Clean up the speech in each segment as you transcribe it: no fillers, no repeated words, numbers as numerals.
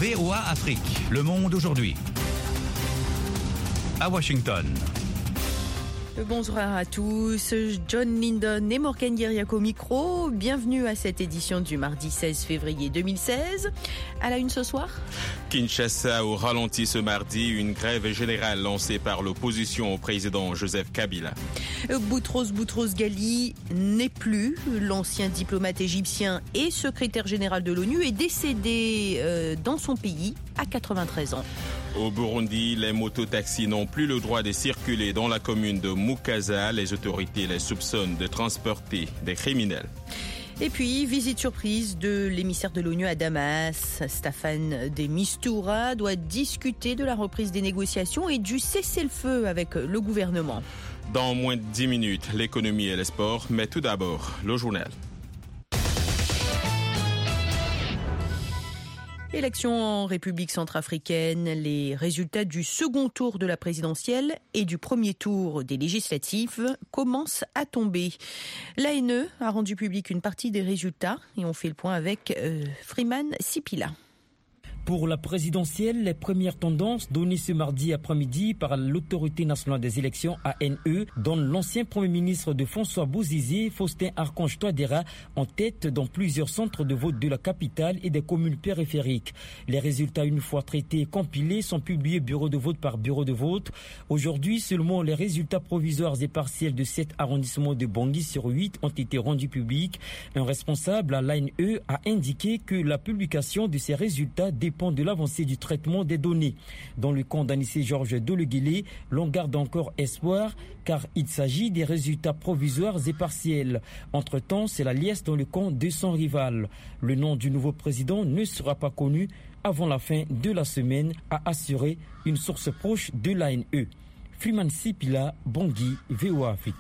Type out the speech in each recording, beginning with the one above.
VOA Afrique, le monde aujourd'hui. À Washington. Bonsoir à tous, John Lindon et Morgan Guiriac au micro. Bienvenue à cette édition du mardi 16 février 2016. À la une ce soir. Kinshasa au ralenti ce mardi, une grève générale lancée par l'opposition au président Joseph Kabila. Boutros Ghali n'est plus. L'ancien diplomate égyptien et secrétaire général de l'ONU est décédé dans son pays à 93 ans. Au Burundi, les mototaxis n'ont plus le droit de circuler dans la commune de Mukaza. Les autorités les soupçonnent de transporter des criminels. Et puis, visite surprise de l'émissaire de l'ONU à Damas. Staffan de Mistura doit discuter de la reprise des négociations et du cessez-le-feu avec le gouvernement. Dans moins de 10 minutes, l'économie et les sports, mais tout d'abord, le journal. Élection en République centrafricaine, les résultats du second tour de la présidentielle et du premier tour des législatives commencent à tomber. L'ANE a rendu public une partie des résultats et on fait le point avec Freeman Sipila. Pour la présidentielle, les premières tendances données ce mardi après-midi par l'Autorité nationale des élections ANE donnent l'ancien Premier ministre de François Bozizé, Faustin Archange Touadéra, en tête dans plusieurs centres de vote de la capitale et des communes périphériques. Les résultats, une fois traités et compilés, sont publiés bureau de vote par bureau de vote. Aujourd'hui, seulement les résultats provisoires et partiels de 7 arrondissements de Bangui sur 8 ont été rendus publics. Un responsable à l'ANE a indiqué que la publication de ces résultats dépend de l'avancée du traitement des données. Dans le camp d'Anissé Georges Doleguélé, l'on garde encore espoir car il s'agit des résultats provisoires et partiels. Entre-temps, c'est la liesse dans le camp de son rival. Le nom du nouveau président ne sera pas connu avant la fin de la semaine, a assuré une source proche de l'ANE. Freeman Sipila, Bangui, VOA Afrique.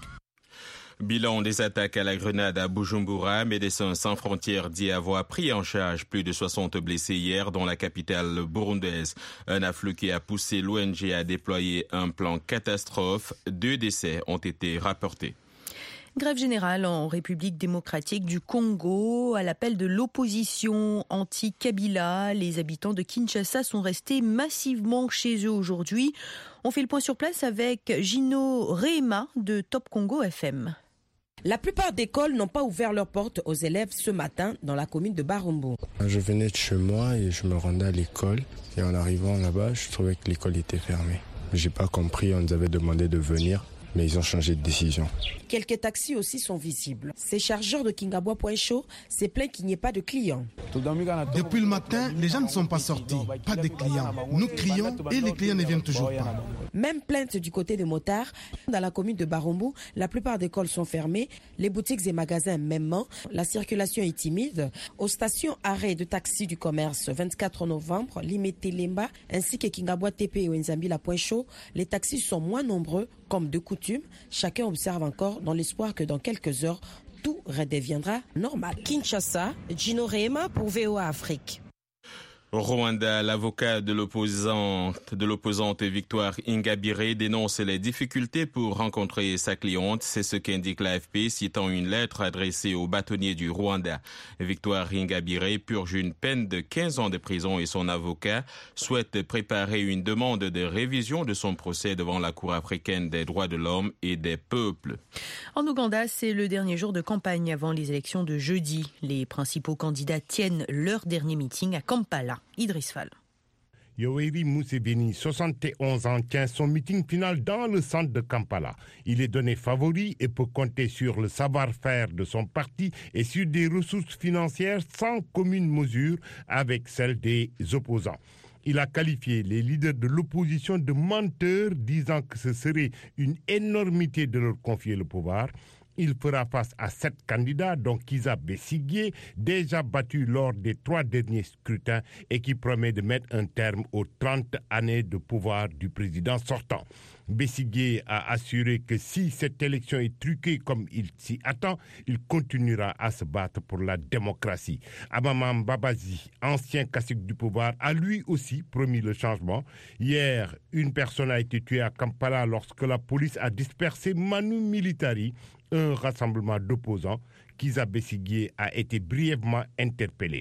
Bilan des attaques à la grenade à Bujumbura, Médecins sans frontières dit avoir pris en charge plus de 60 blessés hier dans la capitale burundaise. Un afflux qui a poussé l'ONG à déployer un plan catastrophe. 2 décès ont été rapportés. Grève générale en République démocratique du Congo. À l'appel de l'opposition anti-Kabila, les habitants de Kinshasa sont restés massivement chez eux aujourd'hui. On fait le point sur place avec Gino Rehema de Top Congo FM. La plupart d'écoles n'ont pas ouvert leurs portes aux élèves ce matin dans la commune de Barumbu. Je venais de chez moi et je me rendais à l'école. Et en arrivant là-bas, je trouvais que l'école était fermée. J'ai pas compris, on nous avait demandé de venir, mais ils ont changé de décision. Quelques taxis aussi sont visibles. Ces chargeurs de Kingabwa Point Chaud se plaignent qu'il n'y ait pas de clients. Depuis le matin, les gens ne sont pas sortis, pas de clients. Nous crions et les clients ne viennent toujours pas. Même plainte du côté des motards. Dans la commune de Barumbu, la plupart des écoles sont fermées, les boutiques et magasins mêmement. La circulation est timide. Aux stations arrêt de taxi du commerce 24 novembre, Limité Lemba ainsi que Kingabwa TP et Nzambila Point Chaud, les taxis sont moins nombreux comme de coutume. Chacun observe encore dans l'espoir que dans quelques heures, tout redeviendra normal. Kinshasa, Gino Rehema pour VOA Afrique. Au Rwanda, l'avocat de l'opposante Victoire Ingabire dénonce les difficultés pour rencontrer sa cliente. C'est ce qu'indique l'AFP, citant une lettre adressée au bâtonnier du Rwanda. Victoire Ingabire purge une peine de 15 ans de prison et son avocat souhaite préparer une demande de révision de son procès devant la Cour africaine des droits de l'homme et des peuples. En Ouganda, c'est le dernier jour de campagne avant les élections de jeudi. Les principaux candidats tiennent leur dernier meeting à Kampala. Idriss Fall. Yoweri Museveni, 71 ans, tient son meeting final dans le centre de Kampala. Il est donné favori et peut compter sur le savoir-faire de son parti et sur des ressources financières sans commune mesure avec celles des opposants. Il a qualifié les leaders de l'opposition de menteurs, disant que ce serait une énormité de leur confier le pouvoir. Il fera face à 7 candidats, dont Kizza Besigye, déjà battu lors des 3 derniers scrutins et qui promet de mettre un terme aux 30 années de pouvoir du président sortant. Besigye a assuré que si cette élection est truquée comme il s'y attend, il continuera à se battre pour la démocratie. Amama Babazi, ancien cacique du pouvoir, a lui aussi promis le changement. Hier, une personne a été tuée à Kampala lorsque la police a dispersé Manu Militari, un rassemblement d'opposants. Kizza Besigye a été brièvement interpellé.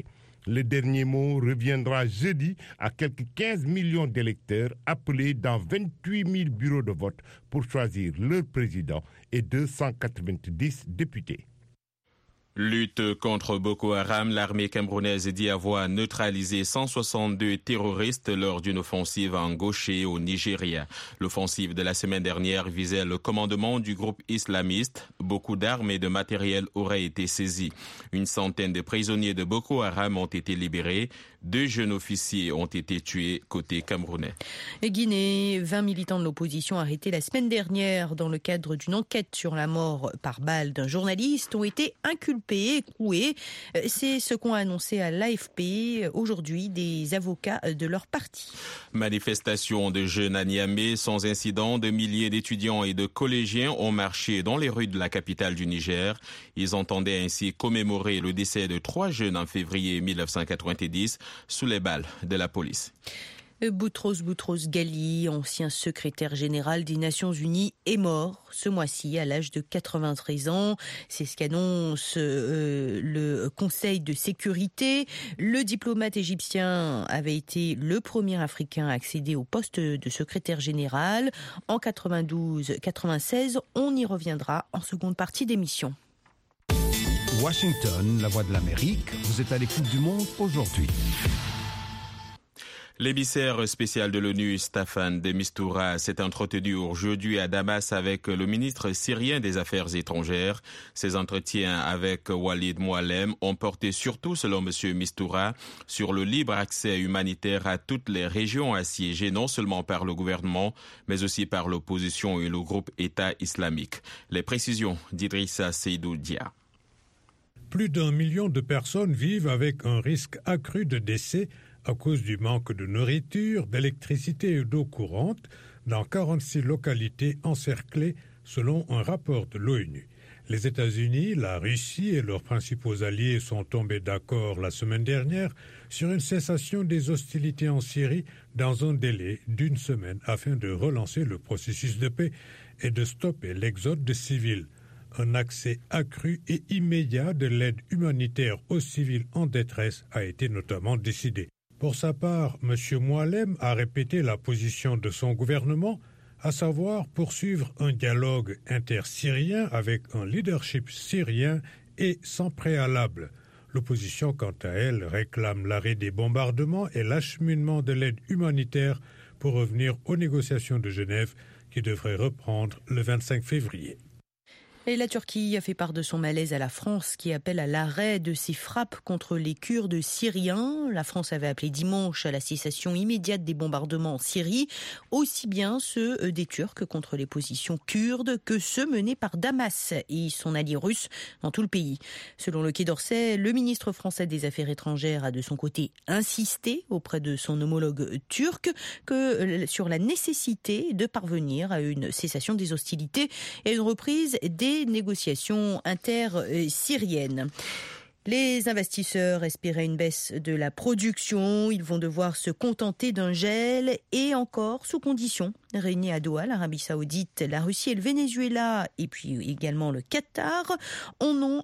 Le dernier mot reviendra jeudi à quelques 15 millions d'électeurs appelés dans 28 000 bureaux de vote pour choisir leur président et 290 députés. Lutte contre Boko Haram, l'armée camerounaise dit avoir neutralisé 162 terroristes lors d'une offensive en Gauché au Nigeria. L'offensive de la semaine dernière visait le commandement du groupe islamiste. Beaucoup d'armes et de matériel auraient été saisis. Une centaine de prisonniers de Boko Haram ont été libérés. 2 jeunes officiers ont été tués côté camerounais. Guinée, 20 militants de l'opposition arrêtés la semaine dernière dans le cadre d'une enquête sur la mort par balle d'un journaliste ont été inculpés, écroués. C'est ce qu'ont annoncé à l'AFP aujourd'hui des avocats de leur parti. Manifestation de jeunes à Niamey sans incident. De milliers d'étudiants et de collégiens ont marché dans les rues de la capitale du Niger. Ils entendaient ainsi commémorer le décès de 3 jeunes en février 1990 sous les balles de la police. Boutros Ghali, ancien secrétaire général des Nations Unies, est mort ce mois-ci à l'âge de 93 ans. C'est ce qu'annonce le Conseil de sécurité. Le diplomate égyptien avait été le premier Africain à accéder au poste de secrétaire général. En 92-96, on y reviendra en seconde partie d'émission. Washington, la voix de l'Amérique, vous êtes à l'écoute du monde aujourd'hui. L'émissaire spécial de l'ONU, Staffan de Mistura, s'est entretenu aujourd'hui à Damas avec le ministre syrien des Affaires étrangères. Ces entretiens avec Walid Mualem ont porté surtout, selon M. Mistura, sur le libre accès humanitaire à toutes les régions assiégées, non seulement par le gouvernement, mais aussi par l'opposition et le groupe État islamique. Les précisions d'Idrissa Seydou Dia. Plus d'1 million de personnes vivent avec un risque accru de décès à cause du manque de nourriture, d'électricité et d'eau courante dans 46 localités encerclées selon un rapport de l'ONU. Les États-Unis, la Russie et leurs principaux alliés sont tombés d'accord la semaine dernière sur une cessation des hostilités en Syrie dans un délai d'1 semaine afin de relancer le processus de paix et de stopper l'exode de civils. Un accès accru et immédiat de l'aide humanitaire aux civils en détresse a été notamment décidé. Pour sa part, M. Mualem a répété la position de son gouvernement, à savoir poursuivre un dialogue intersyrien avec un leadership syrien et sans préalable. L'opposition, quant à elle, réclame l'arrêt des bombardements et l'acheminement de l'aide humanitaire pour revenir aux négociations de Genève qui devraient reprendre le 25 février. Et la Turquie a fait part de son malaise à la France qui appelle à l'arrêt de ses frappes contre les Kurdes syriens. La France avait appelé dimanche à la cessation immédiate des bombardements en Syrie, aussi bien ceux des Turcs contre les positions kurdes que ceux menés par Damas et son allié russe dans tout le pays. Selon le Quai d'Orsay, le ministre français des Affaires étrangères a de son côté insisté auprès de son homologue turc sur la nécessité de parvenir à une cessation des hostilités et une reprise des négociations inter-syriennes. Les investisseurs espéraient une baisse de la production. Ils vont devoir se contenter d'un gel et encore sous conditions. Réunis à Doha, l'Arabie Saoudite, la Russie et le Venezuela et puis également le Qatar ont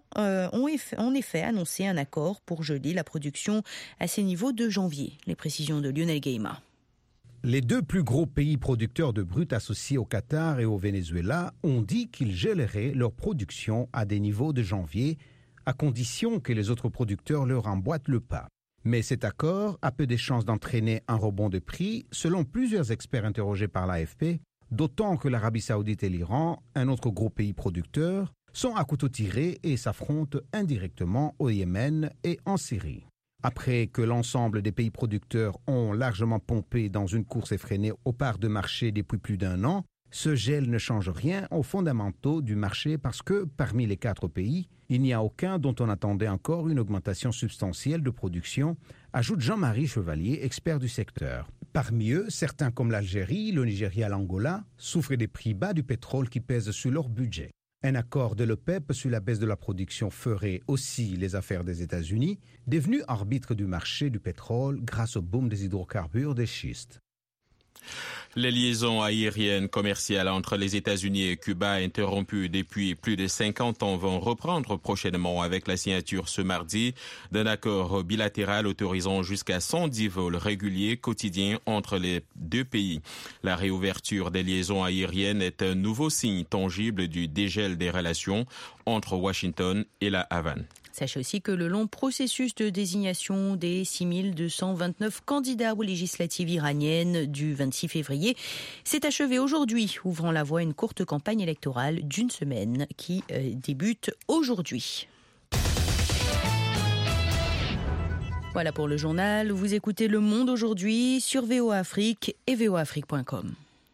en effet annoncé un accord pour geler la production à ces niveaux de janvier. Les précisions de Lionel Guéima. Les 2 plus gros pays producteurs de brut associés au Qatar et au Venezuela ont dit qu'ils gèleraient leur production à des niveaux de janvier, à condition que les autres producteurs leur emboîtent le pas. Mais cet accord a peu de chances d'entraîner un rebond de prix, selon plusieurs experts interrogés par l'AFP, d'autant que l'Arabie Saoudite et l'Iran, un autre gros pays producteur, sont à couteau tiré et s'affrontent indirectement au Yémen et en Syrie. Après que l'ensemble des pays producteurs ont largement pompé dans une course effrénée aux parts de marché depuis plus d'1 an, ce gel ne change rien aux fondamentaux du marché parce que, parmi les 4 pays, il n'y a aucun dont on attendait encore une augmentation substantielle de production, ajoute Jean-Marie Chevalier, expert du secteur. Parmi eux, certains comme l'Algérie, le Nigeria, l'Angola, souffrent des prix bas du pétrole qui pèsent sur leur budget. Un accord de l'OPEP sur la baisse de la production ferait aussi les affaires des États-Unis, devenus arbitres du marché du pétrole grâce au boom des hydrocarbures de schiste. Les liaisons aériennes commerciales entre les États-Unis et Cuba, interrompues depuis plus de 50 ans, vont reprendre prochainement avec la signature ce mardi d'un accord bilatéral autorisant jusqu'à 110 vols réguliers quotidiens entre les deux pays. La réouverture des liaisons aériennes est un nouveau signe tangible du dégel des relations entre Washington et la Havane. Sachez aussi que le long processus de désignation des 6229 candidats aux législatives iraniennes du 26 février s'est achevé aujourd'hui, ouvrant la voie à une courte campagne électorale d'une semaine qui débute aujourd'hui. Voilà pour le journal. Vous écoutez Le Monde aujourd'hui sur VOA Afrique et voaafrique.com.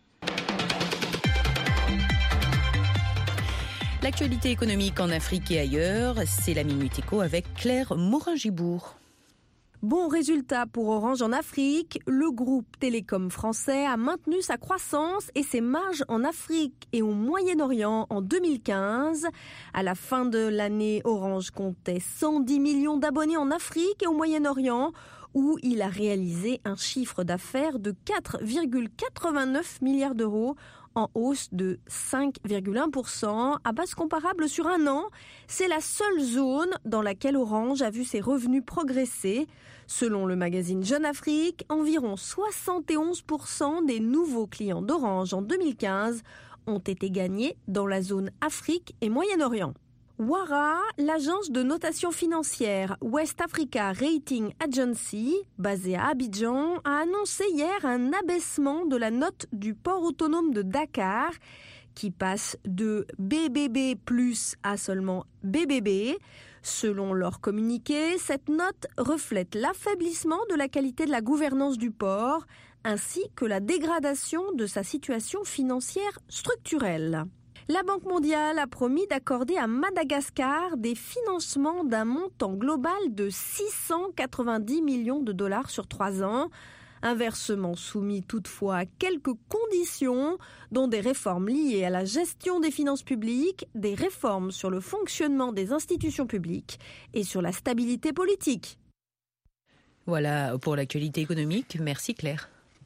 L'actualité économique en Afrique et ailleurs, c'est la Minute Éco avec Claire Morin-Gibourg. Bon résultat pour Orange en Afrique. Le groupe télécom français a maintenu sa croissance et ses marges en Afrique et au Moyen-Orient en 2015. À la fin de l'année, Orange comptait 110 millions d'abonnés en Afrique et au Moyen-Orient, où il a réalisé un chiffre d'affaires de 4,89 milliards d'euros, en hausse de 5,1% à base comparable sur un an. C'est la seule zone dans laquelle Orange a vu ses revenus progresser. Selon le magazine Jeune Afrique, environ 71% des nouveaux clients d'Orange en 2015 ont été gagnés dans la zone Afrique et Moyen-Orient. Wara, l'agence de notation financière West Africa Rating Agency, basée à Abidjan, a annoncé hier un abaissement de la note du port autonome de Dakar, qui passe de BBB+ à seulement BBB. Selon leur communiqué, cette note reflète l'affaiblissement de la qualité de la gouvernance du port, ainsi que la dégradation de sa situation financière structurelle. La Banque mondiale a promis d'accorder à Madagascar des financements d'un montant global de 690 millions de dollars sur 3 ans. Un versement soumis toutefois à quelques conditions, dont des réformes liées à la gestion des finances publiques, des réformes sur le fonctionnement des institutions publiques et sur la stabilité politique. Voilà pour l'actualité économique. Merci Claire.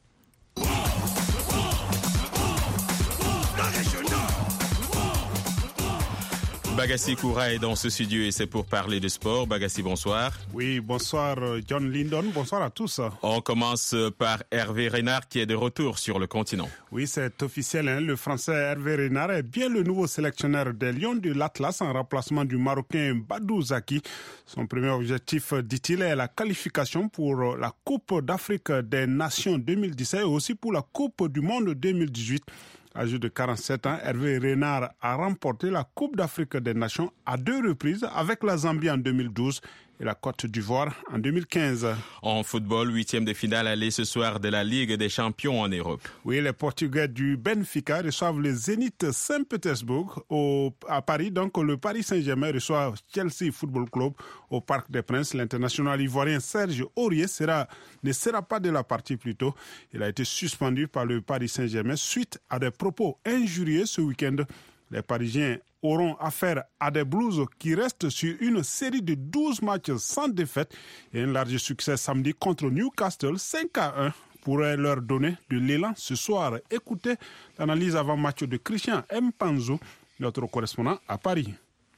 Bagassi Koura est dans ce studio et c'est pour parler de sport. Bagassi, bonsoir. Oui, bonsoir John Lindon, bonsoir à tous. On commence par Hervé Renard qui est de retour sur le continent. Oui, c'est officiel, le Français Hervé Renard est bien le nouveau sélectionneur des Lions de l'Atlas en remplacement du Marocain Badou Zaki. Son premier objectif, dit-il, est la qualification pour la Coupe d'Afrique des Nations 2017 et aussi pour la Coupe du Monde 2018. Âgé de 47 ans, Hervé Renard a remporté la Coupe d'Afrique des Nations à 2 reprises avec la Zambie en 2012 et la Côte d'Ivoire en 2015. En football, 8e de finale aller ce soir de la Ligue des Champions en Europe. Oui, les Portugais du Benfica reçoivent le Zénith Saint-Pétersbourg à Paris. Donc, le Paris Saint-Germain reçoit Chelsea Football Club au Parc des Princes. L'international ivoirien Serge Aurier ne sera pas de la partie plus tôt. Il a été suspendu par le Paris Saint-Germain suite à des propos injurieux ce week-end. Les Parisiens auront affaire à des Blues qui restent sur une série de 12 matchs sans défaite et un large succès samedi contre Newcastle 5-1 pourrait leur donner de l'élan ce soir. Écoutez l'analyse avant-match de Christian Mpanzo, notre correspondant à Paris.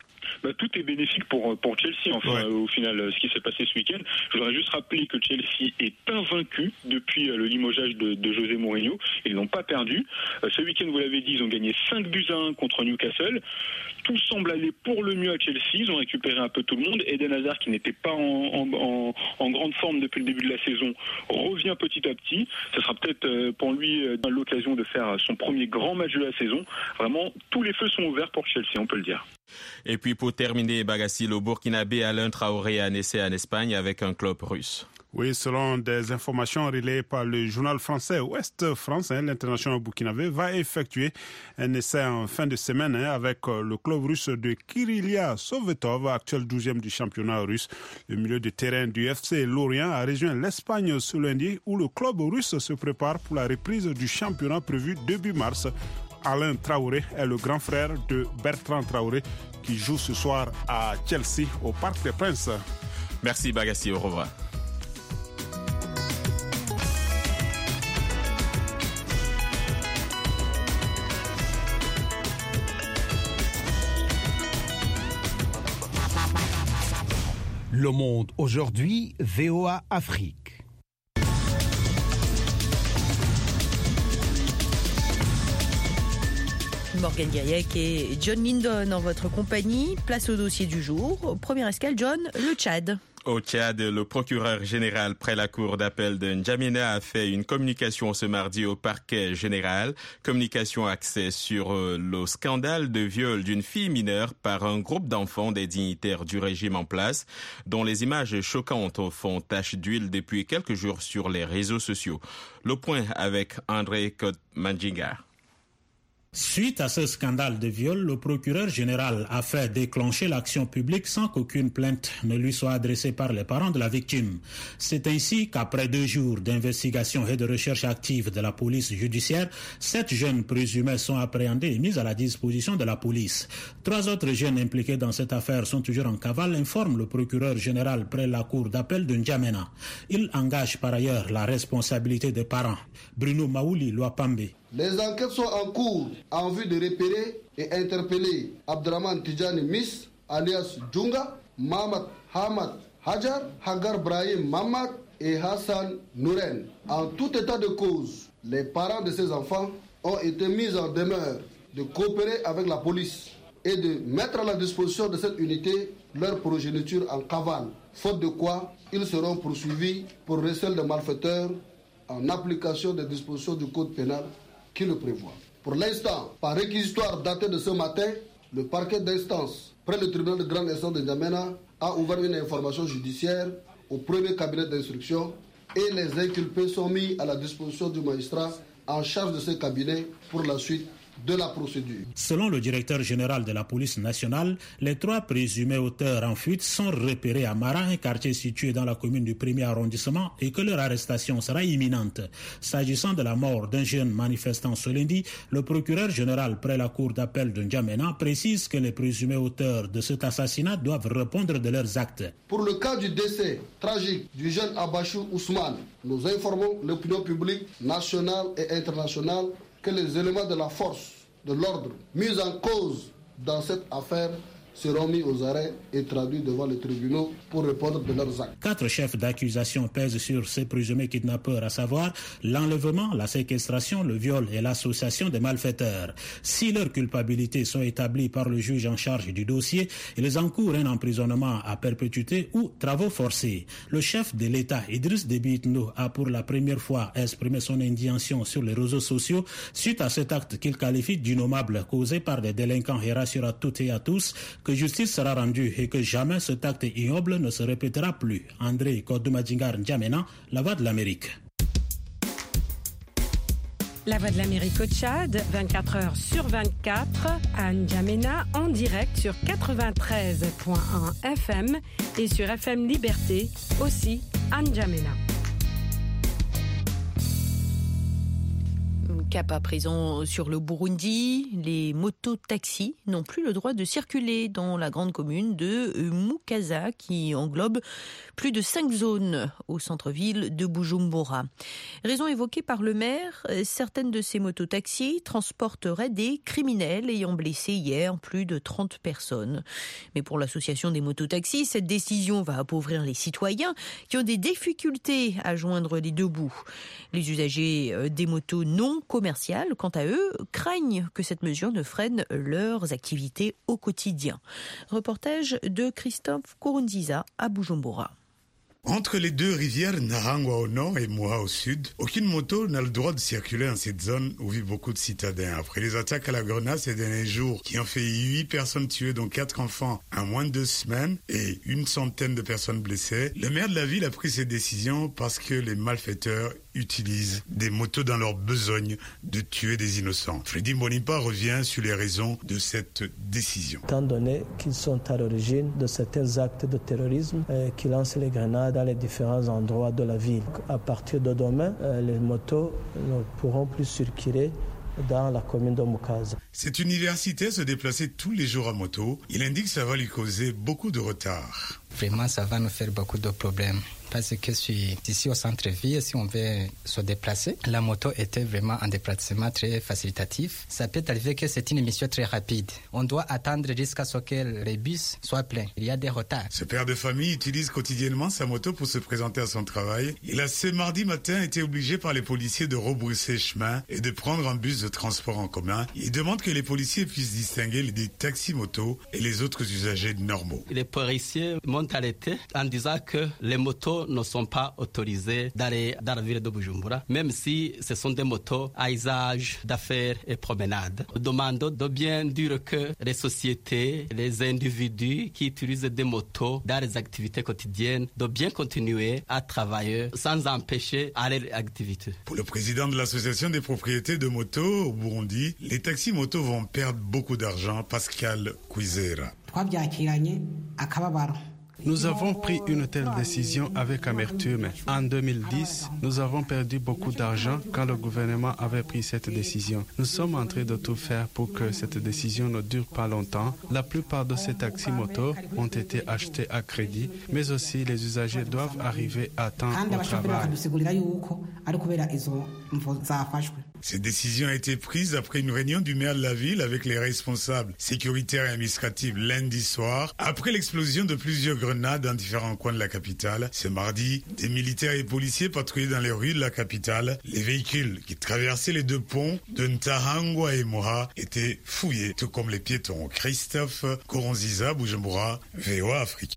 Tout est bénéfique pour Chelsea, au final, ce qui s'est passé ce week-end. Je voudrais juste rappeler que Chelsea est invaincu depuis le limogeage de José Mourinho. Ils n'ont pas perdu. Ce week-end, vous l'avez dit, ils ont gagné 5-1 contre Newcastle. Tout semble aller pour le mieux à Chelsea. Ils ont récupéré un peu tout le monde. Eden Hazard, qui n'était pas en grande forme depuis le début de la saison, revient petit à petit. Ce sera peut-être pour lui l'occasion de faire son premier grand match de la saison. Vraiment, tous les feux sont ouverts pour Chelsea, on peut le dire. Et puis pour terminer, Bagassi, le Burkinabé Alain Traoré a un essai en Espagne avec un club russe. Oui, selon des informations relayées par le journal français Ouest France, l'international burkinabé va effectuer un essai en fin de semaine avec le club russe de Kyrilia Sovetov, actuel 12e du championnat russe. Le milieu de terrain du FC Lorient a rejoint l'Espagne ce lundi où le club russe se prépare pour la reprise du championnat prévu début mars. Alain Traoré est le grand frère de Bertrand Traoré qui joue ce soir à Chelsea au Parc des Princes. Merci Bagassi, au revoir. Le Monde aujourd'hui, VOA Afrique. Morgane Gaillec et John Lindon en votre compagnie. Place au dossier du jour. Première escale, John, le Tchad. Au Tchad, le procureur général près la cour d'appel de N'Djamena a fait une communication ce mardi au parquet général. Communication axée sur le scandale de viol d'une fille mineure par un groupe d'enfants des dignitaires du régime en place, dont les images choquantes font tache d'huile depuis quelques jours sur les réseaux sociaux. Le point avec André Kodmanjinga. Suite à ce scandale de viol, le procureur général a fait déclencher l'action publique sans qu'aucune plainte ne lui soit adressée par les parents de la victime. C'est ainsi qu'après 2 jours d'investigation et de recherche active de la police judiciaire, 7 jeunes présumés sont appréhendés et mis à la disposition de la police. 3 autres jeunes impliqués dans cette affaire sont toujours en cavale, informe le procureur général près la cour d'appel de N'Djamena. Il engage par ailleurs la responsabilité des parents. Bruno Maouli Loapambe. Les enquêtes sont en cours en vue de repérer et interpeller Abdraman Tidjani Miss, alias Djunga, Mohamed Hamad Hajar, Hagar Brahim Mamad et Hassan Nouren. En tout état de cause, les parents de ces enfants ont été mis en demeure de coopérer avec la police et de mettre à la disposition de cette unité leur progéniture en cavale, faute de quoi ils seront poursuivis pour recel de malfaiteurs en application des dispositions du code pénal qui le prévoit. Pour l'instant, par réquisitoire daté de ce matin, le parquet d'instance près le tribunal de grande instance de N'Djamena a ouvert une information judiciaire au premier cabinet d'instruction et les inculpés sont mis à la disposition du magistrat en charge de ce cabinet pour la suite de la procédure. Selon le directeur général de la police nationale, les 3 présumés auteurs en fuite sont repérés à Mara, un quartier situé dans la commune du 1er arrondissement, et que leur arrestation sera imminente. S'agissant de la mort d'un jeune manifestant ce lundi, le procureur général près la cour d'appel de N'Djamena précise que les présumés auteurs de cet assassinat doivent répondre de leurs actes. Pour le cas du décès tragique du jeune Abachou Ousmane, nous informons l'opinion publique nationale et internationale que les éléments de la force de l'ordre mis en cause dans cette affaire seront mis aux arrêts et traduits devant les tribunaux pour répondre de leurs actes. 4 chefs d'accusation pèsent sur ces présumés kidnappeurs, à savoir l'enlèvement, la séquestration, le viol et l'association des malfaiteurs. Si leurs culpabilités sont établies par le juge en charge du dossier, ils encourent un emprisonnement à perpétuité ou travaux forcés. Le chef de l'État, Idriss Déby Itno, a pour la première fois exprimé son indignation sur les réseaux sociaux suite à cet acte qu'il qualifie d'innommable causé par des délinquants et rassure à toutes et à tous que justice sera rendue et que jamais cet acte ignoble ne se répétera plus. André Kodoumadjingar N'Djamena, La Voix de l'Amérique. La Voix de l'Amérique au Tchad, 24 heures sur 24, à N'Djamena, en direct sur 93.1 FM et sur FM Liberté, aussi à N'Djamena. Cap à présent sur le Burundi, les mototaxis n'ont plus le droit de circuler dans la grande commune de Mukaza qui englobe plus de 5 zones au centre-ville de Bujumbura. Raison évoquée par le maire, certaines de ces mototaxis transporteraient des criminels ayant blessé hier plus de 30 personnes. Mais pour l'association des mototaxis, cette décision va appauvrir les citoyens qui ont des difficultés à joindre les 2 bouts. Les usagers des motos non commerciales, quant à eux, craignent que cette mesure ne freine leurs activités au quotidien. Reportage de Christophe Kourunziza à Bujumbura. Entre les 2 rivières, Nahangwa au nord et Moha au sud, aucune moto n'a le droit de circuler dans cette zone où vivent beaucoup de citadins. Après les attaques à la grenade ces derniers jours qui ont fait 8 personnes tuées, dont 4 enfants en moins de 2 semaines et une centaine de personnes blessées, le maire de la ville a pris cette décision parce que les malfaiteurs utilisent des motos dans leur besogne de tuer des innocents. Freddy Mbonipa revient sur les raisons de cette décision. Étant donné qu'ils sont à l'origine de certains actes de terrorisme qui lancent les grenades dans les différents endroits de la ville. À partir de demain, les motos ne pourront plus circuler dans la commune de Mukaza. Cet universitaire se déplaçait tous les jours à moto. Il indique que ça va lui causer beaucoup de retard. vraiment ça va nous faire beaucoup de problèmes. Parce que je suis ici au centre-ville, si on veut se déplacer, la moto était vraiment un déplacement très facilitatif. Ça peut arriver que c'est une mission très rapide. On doit attendre jusqu'à ce que les bus soient pleins. Il y a des retards. Ce père de famille utilise quotidiennement sa moto pour se présenter à son travail. Il a ce mardi matin été obligé par les policiers de rebrousser chemin et de prendre un bus de transport en commun. Il demande que les policiers puissent distinguer les taxis-motos et les autres usagers normaux. Les policiers m'ont arrêté en disant que les motos ne sont pas autorisés d'aller dans la ville de Bujumbura, même si ce sont des motos à usage d'affaires et promenade. Nous demandons de bien dire que les sociétés, les individus qui utilisent des motos dans les activités quotidiennes, de bien continuer à travailler sans empêcher à leur activité. Pour le président de l'association des propriétés de motos au Burundi, les taxis-motos vont perdre beaucoup d'argent. Pascal Kwizera. Nous avons pris une telle décision avec amertume. En 2010, nous avons perdu beaucoup d'argent quand le gouvernement avait pris cette décision. Nous sommes en train de tout faire pour que cette décision ne dure pas longtemps. La plupart de ces taxis-motos ont été achetés à crédit, mais aussi les usagers doivent arriver à temps au travail. Cette décision a été prise après une réunion du maire de la ville avec les responsables sécuritaires et administratifs lundi soir, après l'explosion de plusieurs grenades dans différents coins de la capitale. Ce mardi, des militaires et policiers patrouillaient dans les rues de la capitale. Les véhicules qui traversaient les deux ponts de Ntahangwa et Moha étaient fouillés, tout comme les piétons. Christophe Koronziza, Bujumbura, VOA Afrique.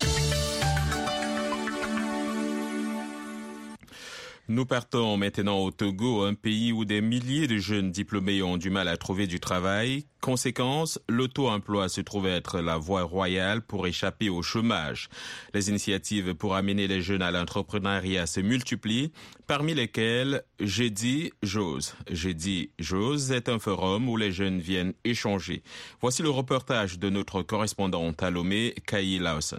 Nous partons maintenant au Togo, un pays où des milliers de jeunes diplômés ont du mal à trouver du travail. Conséquence, l'auto-emploi se trouve être la voie royale pour échapper au chômage. Les initiatives pour amener les jeunes à l'entrepreneuriat se multiplient, parmi lesquelles Jeudi Jose. Jeudi Jose est un forum où les jeunes viennent échanger. Voici le reportage de notre correspondante à Lomé, Kayi Lawson.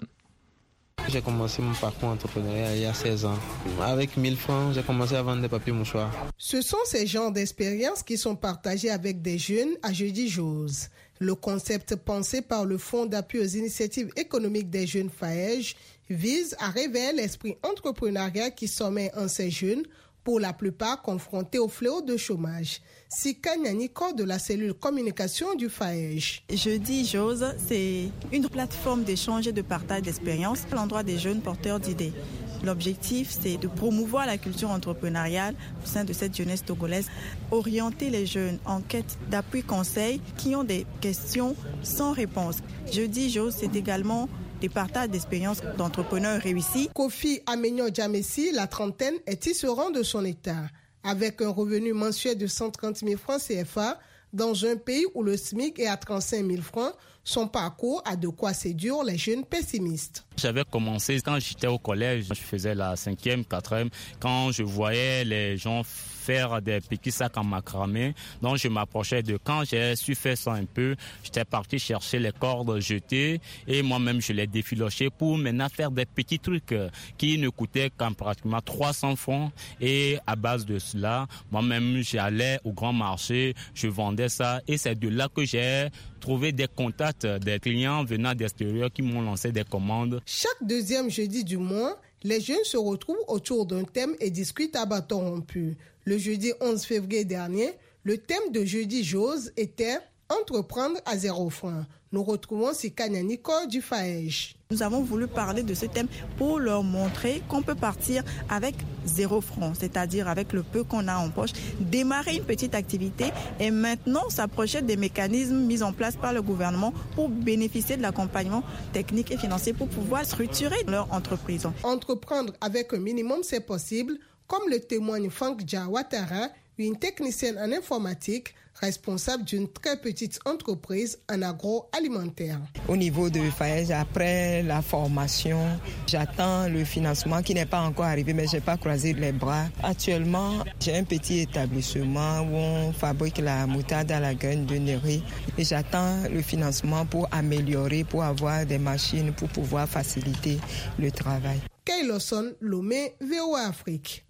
J'ai commencé mon parcours entrepreneurial il y a 16 ans. Avec 1000 francs, j'ai commencé à vendre des papiers mouchoirs. Ce sont ces genres d'expériences qui sont partagées avec des jeunes à Jeudi Jose. Le concept pensé par le Fonds d'appui aux initiatives économiques des jeunes FAEJ vise à réveiller l'esprit entrepreneurial qui sommeille en ces jeunes, pour la plupart confrontés au fléau de chômage. Sika Nyaniko de la cellule communication du FAEJ. Jeudi Jose, c'est une plateforme d'échange et de partage d'expériences à l'endroit des jeunes porteurs d'idées. L'objectif, c'est de promouvoir la culture entrepreneuriale au sein de cette jeunesse togolaise, orienter les jeunes en quête d'appui-conseil qui ont des questions sans réponse. Jeudi Jose, c'est également des partages d'expériences d'entrepreneurs réussis. Kofi Amenyo Djamessi, la trentaine, est tisserand de son état. Avec un revenu mensuel de 130 000 francs CFA, dans un pays où le SMIC est à 35 000 francs, son parcours a de quoi séduire les jeunes pessimistes. J'avais commencé quand j'étais au collège, je faisais la 5e, 4e, quand je voyais les gens faire des petits sacs en macramé. Donc je m'approchais de quand j'ai su faire ça un peu, j'étais parti chercher les cordes jetées et moi-même je les défilochais pour maintenant faire des petits trucs qui ne coûtaient qu'en pratiquement 300 francs. Et à base de cela, moi-même j'allais au grand marché, je vendais ça et c'est de là que j'ai trouvé des contacts des clients venant d'extérieur qui m'ont lancé des commandes. Chaque deuxième jeudi du mois, les jeunes se retrouvent autour d'un thème et discutent à bâton rompu. Le jeudi 11 février dernier, le thème de Jeudi Jose était « Entreprendre à 0 francs ». Nous retrouvons Sika Nyaniko du FAEJ. Nous avons voulu parler de ce thème pour leur montrer qu'on peut partir avec 0 francs, c'est-à-dire avec le peu qu'on a en poche, démarrer une petite activité et maintenant s'approcher des mécanismes mis en place par le gouvernement pour bénéficier de l'accompagnement technique et financier pour pouvoir structurer leur entreprise. Entreprendre avec un minimum, c'est possible, comme le témoigne Fankja Ouattara, une technicienne en informatique responsable d'une très petite entreprise en agroalimentaire. Au niveau de FAEJ, après la formation, j'attends le financement qui n'est pas encore arrivé, mais je n'ai pas croisé les bras. Actuellement, j'ai un petit établissement où on fabrique la moutarde à la graine de neri et j'attends le financement pour améliorer, pour avoir des machines, pour pouvoir faciliter le travail. Kayi Lawson, Lomé, VOA Afrique.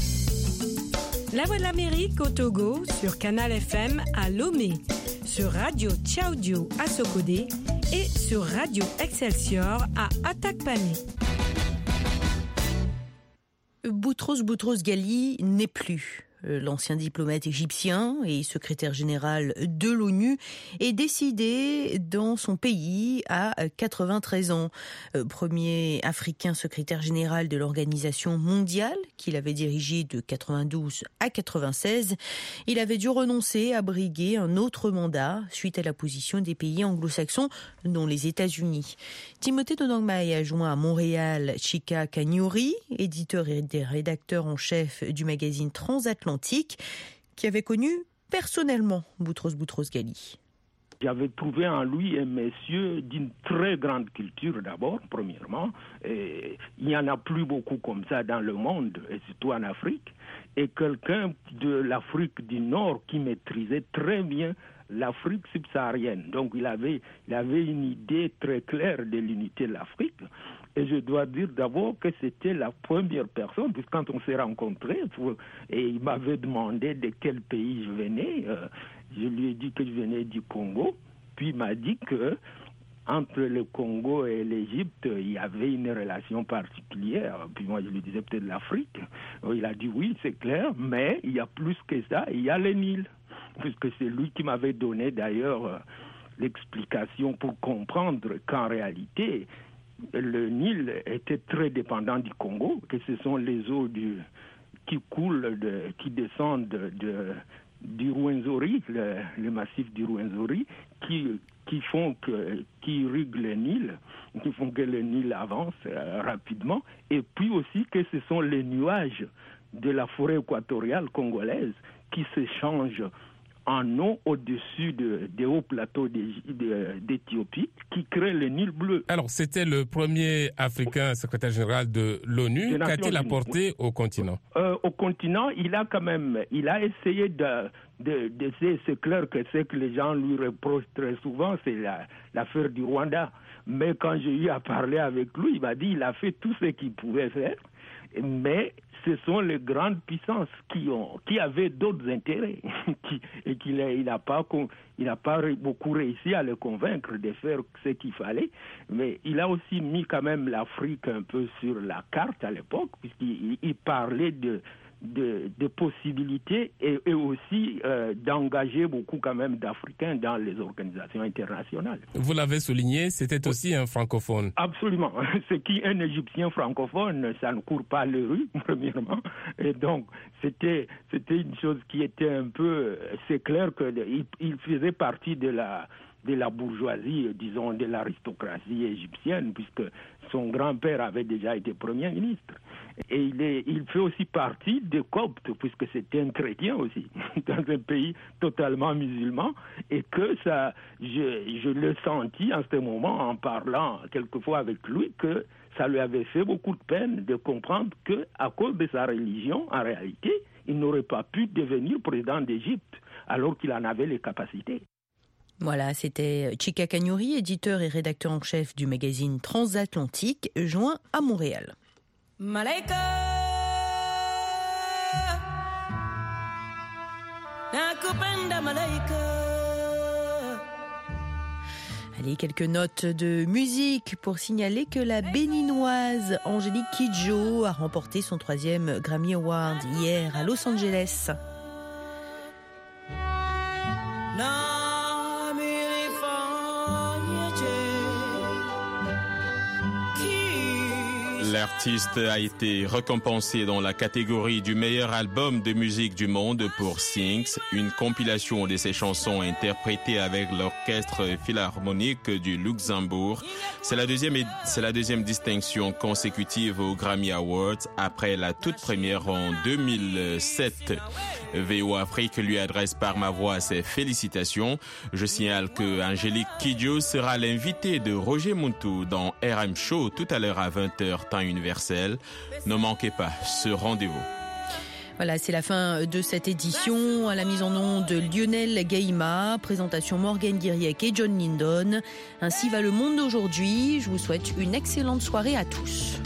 La Voix de l'Amérique au Togo sur Canal FM à Lomé, sur Radio Tchaoudio à Sokodé et sur Radio Excelsior à Atakpamé. Boutros Boutros-Ghali n'est plus. L'ancien diplomate égyptien et secrétaire général de l'ONU est décédé dans son pays à 93 ans. Premier africain secrétaire général de l'Organisation mondiale qu'il avait dirigé de 92 à 96, il avait dû renoncer à briguer un autre mandat suite à la position des pays anglo-saxons, dont les États-Unis. Timothée Dodangmai a joint à Montréal Chika Kanyuri, éditeur et rédacteur en chef du magazine Transatlantique, qui avait connu personnellement Boutros Boutros-Ghali. J'avais trouvé en lui un monsieur d'une très grande culture d'abord, premièrement. Et il n'y en a plus beaucoup comme ça dans le monde, et surtout en Afrique. Et quelqu'un de l'Afrique du Nord qui maîtrisait très bien l'Afrique subsaharienne. Donc il avait une idée très claire de l'unité de l'Afrique. Et je dois dire d'abord que c'était la première personne, puisque quand on s'est rencontrés, et il m'avait demandé de quel pays je venais, je lui ai dit que je venais du Congo, puis il m'a dit que entre le Congo et l'Égypte, il y avait une relation particulière. Puis moi, je lui disais peut-être l'Afrique. Il a dit oui, c'est clair, mais il y a plus que ça, il y a le Nil. Puisque c'est lui qui m'avait donné d'ailleurs l'explication pour comprendre qu'en réalité, le Nil était très dépendant du Congo, que ce sont les eaux qui coulent, qui descendent du Rwenzori, le massif du Rwenzori, qui irriguent le Nil, qui font que le Nil avance rapidement, et puis aussi que ce sont les nuages de la forêt équatoriale congolaise qui s'échangent en eau au-dessus des hauts plateaux d'Éthiopie qui créent le Nil bleu. Alors, c'était le premier Africain secrétaire général de l'ONU. Qu'a-t-il apporté au continent? Au continent, il a essayé c'est clair que ce que les gens lui reprochent très souvent, c'est l'affaire du Rwanda. Mais quand j'ai eu à parler avec lui, il m'a dit qu'il a fait tout ce qu'il pouvait faire, mais ce sont les grandes puissances qui avaient d'autres intérêts et il n'a pas beaucoup réussi à les convaincre de faire ce qu'il fallait. Mais il a aussi mis quand même l'Afrique un peu sur la carte à l'époque, puisqu'il parlait de possibilités et aussi d'engager beaucoup quand même d'Africains dans les organisations internationales. Vous l'avez souligné, c'était aussi un francophone. Absolument. Ce qui est un Égyptien francophone, ça ne court pas les rues, premièrement. Et donc, c'était une chose qui était un peu... C'est clair qu'il faisait partie de la bourgeoisie, disons, de l'aristocratie égyptienne, puisque son grand-père avait déjà été Premier ministre. Et il fait aussi partie des Coptes, puisque c'était un chrétien aussi, dans un pays totalement musulman, et que ça, je l'ai senti en ce moment, en parlant quelquefois avec lui, que ça lui avait fait beaucoup de peine de comprendre qu'à cause de sa religion, en réalité, il n'aurait pas pu devenir président d'Égypte, alors qu'il en avait les capacités. Voilà, c'était Chika Kanyuri, éditeur et rédacteur en chef du magazine Transatlantique, joint à Montréal. Malaika nakupenda malaika. Allez, quelques notes de musique pour signaler que la béninoise Angélique Kidjo a remporté son 3e Grammy Award hier à Los Angeles. L'artiste a été récompensé dans la catégorie du meilleur album de musique du monde pour Sings, une compilation de ses chansons interprétées avec l'orchestre philharmonique du Luxembourg. C'est la deuxième distinction consécutive aux Grammy Awards après la toute première en 2007. VO Afrique lui adresse par ma voix ses félicitations. Je signale que Angélique Kidjo sera l'invitée de Roger Muntu dans RM Show tout à l'heure à 20h temps universel. Ne manquez pas ce rendez-vous. Voilà, c'est la fin de cette édition. À la mise en onde de Lionel Gaïma, présentation Morgane Guiriec et John Lindon. Ainsi va le monde d'aujourd'hui. Je vous souhaite une excellente soirée à tous.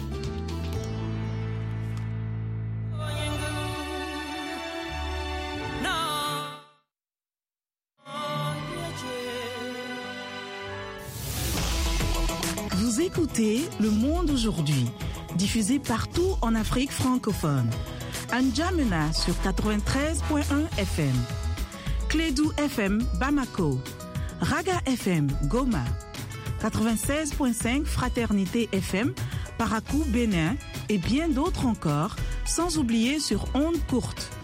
Vous écoutez Le Monde aujourd'hui. diffusée partout en Afrique francophone. N'Djamena sur 93.1 FM. Clédou FM Bamako. Raga FM Goma. 96.5 Fraternité FM Parakou Bénin et bien d'autres encore, sans oublier sur ondes courtes